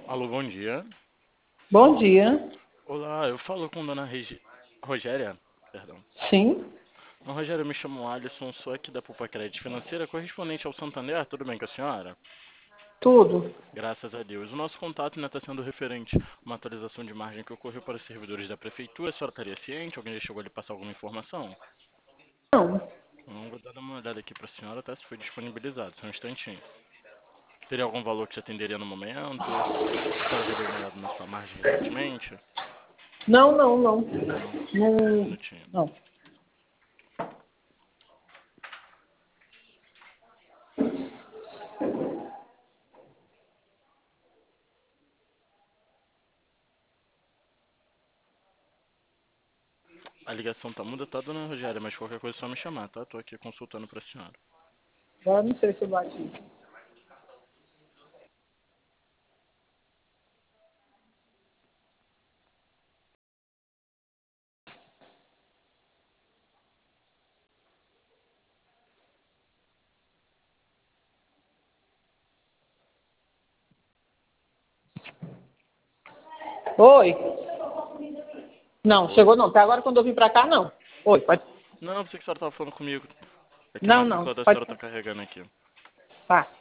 Alô, bom dia. Bom dia. Olá, eu falo com Dona Rogéria. Perdão. Sim, Dona Rogéria, eu me chamo Alisson, sou aqui da Poupa Crédito Financeira, correspondente ao Santander. Tudo bem com a senhora? tudo. Graças a Deus. O nosso contato está sendo referente a uma atualização de margem que ocorreu para os servidores da Prefeitura. A senhora estaria ciente? Alguém já chegou a lhe passar alguma informação? Não, Vou dar uma olhada aqui para a senhora, tá? Se foi disponibilizado. Só um instantinho. Teria algum valor que te atenderia no momento? A senhora já deu uma olhada na sua margem recentemente? não. Não? Só um Não, minutinho. não. A ligação tá muda, tá, dona Rogéria? Mas qualquer coisa é só me chamar, tá? Tô aqui consultando pra senhora. Agora não sei se eu bati. Oi? Não, Oi? chegou não. Até agora quando eu vim pra cá, não. Oi, pode. Não, pensei que a senhora tava falando comigo. É que a Não, matrícula da pode. senhora tá carregando aqui. Tá.